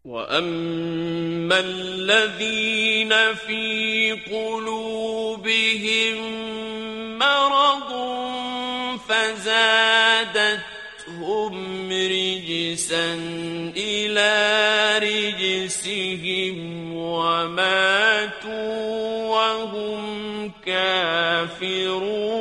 وَأَمَّا الَّذِينَ فِي قُلُوبِهِم مَّرَضٌ فَزَادَتْهُمْ رِجْسًا إِلَىٰ رِجْسِهِمْ وَمَاتُوا وَهُمْ كَافِرُونَ